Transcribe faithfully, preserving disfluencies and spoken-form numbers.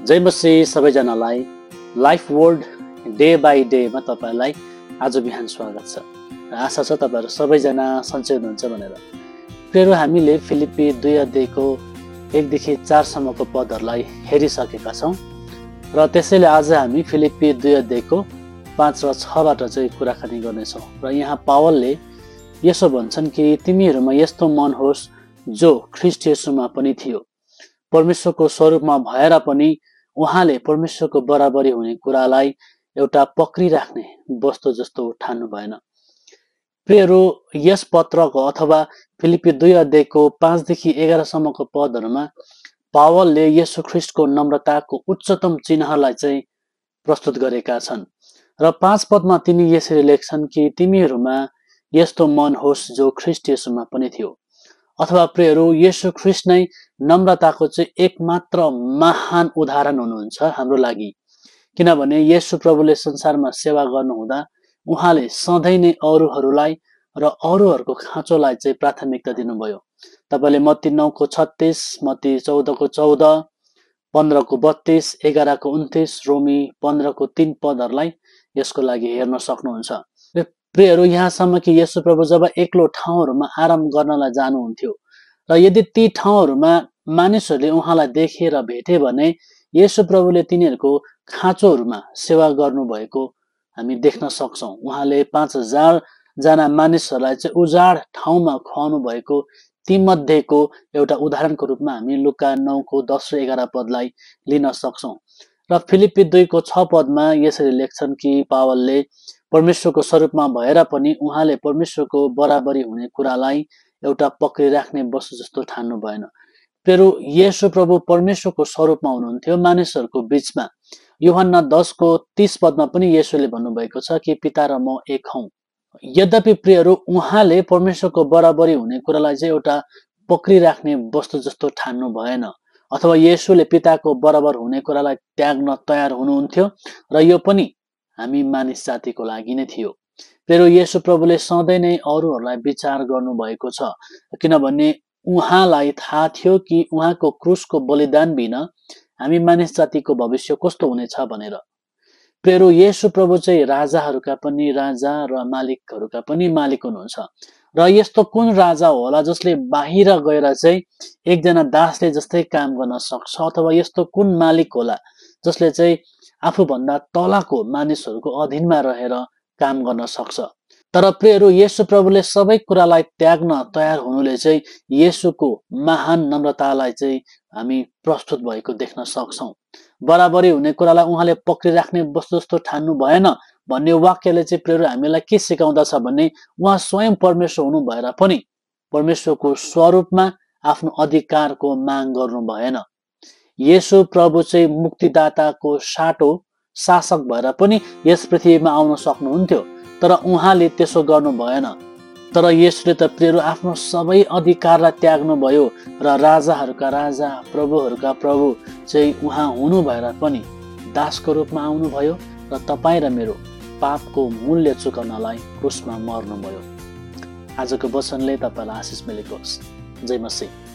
जय मसीह सबैजनालाई life world day by डेमा तपाईँलाई आज बिहान स्वागत छ र आशा छ तपाईँहरू सबैजना सन्चै हुनुहुन्छ भनेर। प्रियहरू, हामीले फिलिप्पी दुई अध्यायको एकदेखि चारसम्मको पदहरूलाई हेरिसकेका छौँ र त्यसैले आज हामी फिलिप्पी दुई अध्यायको पाँच र छबाट चाहिँ कुराकानी गर्नेछौँ। र यहाँ पावलले यसो भन्छन् कि तिमीहरूमा यस्तो मन होस् जो ख्रीष्ट येशूमा पनि थियो, परमेश्वरको स्वरूपमा भएर पनि उहाँले परमेश्वरको बराबरी हुने कुरालाई एउटा पक्रिराख्ने वस्तु जस्तो ठान्नु भएन। प्रियहरू, यस पत्रको अथवा फिलिप्पी दुई अध्यायको पाँचदेखि एघारसम्मको पदहरूमा पावलले येशू ख्रीष्टको नम्रताको उच्चतम चिन्हलाई चाहिँ प्रस्तुत गरेका छन्। र पाँच पदमा तिनी यसरी लेख्छन् कि तिमीहरूमा यस्तो मन होस् जो ख्रीष्ट येशूमा पनि थियो। अथवा प्रियहरू, येशू ख्रीष्ट नै नम्रताको चाहिँ एकमात्र महान उदाहरण हुनुहुन्छ हाम्रो लागि। किनभने येशू प्रभुले संसारमा सेवा गर्नुहुँदा उहाँले सधैँ नै अरूहरूलाई र अरूहरूको खाँचोलाई चाहिँ प्राथमिकता दिनुभयो। तपाईँले मत्ती नौको छत्तीस, मत्ती चौधको चौध, पन्ध्रको बत्तीस, एघारको उन्तिस, रोमी पन्ध्रको तीन पदहरूलाई यसको लागि हेर्न सक्नुहुन्छ। प्रियहरू, यहाँसम्म कि येशू प्रभु जब एक्लो ठाउँहरूमा आराम गर्नलाई जानुहुन्थ्यो र यदि ती ठाउँहरूमा मानिसहरूले उहाँलाई देखेर भेटे भने येशू प्रभुले तिनीहरूको खाँचोहरूमा सेवा गर्नुभएको हामी देख्न सक्छौँ। उहाँले पाँच हजार जना मानिसहरूलाई चाहिँ उजाड ठाउँमा खुवाउनु भएको तीमध्येको एउटा उदाहरणको रूपमा हामी लुका नौको दस र एघार पदलाई लिन सक्छौँ। र फिलिप्पी दुईको छ पदमा यसरी लेख्छन् कि पावलले परमेश्वरको स्वरूपमा भएर पनि उहाँले परमेश्वरको बराबरी हुने कुरालाई एउटा पक्रिराख्ने वस्तु जस्तो ठान्नु भएन। फेरि येशू प्रभु परमेश्वरको स्वरूपमा हुनुहुन्थ्यो मानिसहरूको बीचमा। यूहन्ना दसको तीस पदमा पनि येशूले भन्नुभएको छ कि पिता र म एक हौं। यद्यपि प्रियहरू, उहाँले परमेश्वरको बराबरी हुने कुरालाई चाहिँ एउटा पक्रिराख्ने वस्तु जस्तो ठान्नु भएन, अथवा येशूले पिताको बराबर हुने कुरालाई त्याग्न तयार हुनुहुन्थ्यो र यो पनि हामी मानिस जातिको लागि नै थियो। फेरि येशू प्रभुले सधैँ नै अरूहरूलाई विचार गर्नुभएको छ, किनभने उहाँलाई थाहा थियो कि उहाँको क्रुसको बलिदान बिना हामी मानिस जातिको भविष्य कस्तो हुनेछ भनेर। फेरि येशू प्रभु चाहिँ राजाहरूका पनि राजा र मालिकहरूका पनि मालिक हुनुहुन्छ। र यस्तो कुन राजा होला जसले बाहिर गएर चाहिँ एकजना दासले जस्तै काम गर्न सक्छ, अथवा यस्तो कुन मालिक होला जसले चाहिँ आफूभन्दा तलको मानिसहरूको अधीनमा रहेर काम गर्न सक्छ। तर प्रियहरू, येशू प्रभुले सबै कुरालाई त्याग्न तयार हुनुले चाहिँ येशूको महान नम्रतालाई चाहिँ हामी प्रस्तुत भएको देख्न सक्छौँ। बराबरी हुने कुरालाई उहाँले पक्रिराख्ने वस्तु जस्तो ठान्नु भएन भन्ने वाक्यले चाहिँ प्रियहरू हामीलाई के सिकाउँदछ भने उहाँ स्वयं परमेश्वर हुनु भएर पनि परमेश्वरको स्वरूपमा आफ्नो अधिकारको माग गर्नु भएन। येशू प्रभु चाहिँ मुक्तिदाताको साटो शासक भएर पनि यस पृथ्वीमा आउन सक्नुहुन्थ्यो, तर उहाँले त्यसो गर्नु भएन। तर येशूले त प्रियहरू आफ्नो सबै अधिकारलाई त्याग्नु भयो र राजाहरूका राजा प्रभुहरूका प्रभु चाहिँ उहाँ हुनु भएर पनि दासको रूपमा आउनुभयो र तपाईँ र मेरो पापको मूल्य चुकाउनलाई क्रुसमा मर्नुभयो। आजको वचनले तपाईँलाई आशिष मिलेको होस्। जय मसीह।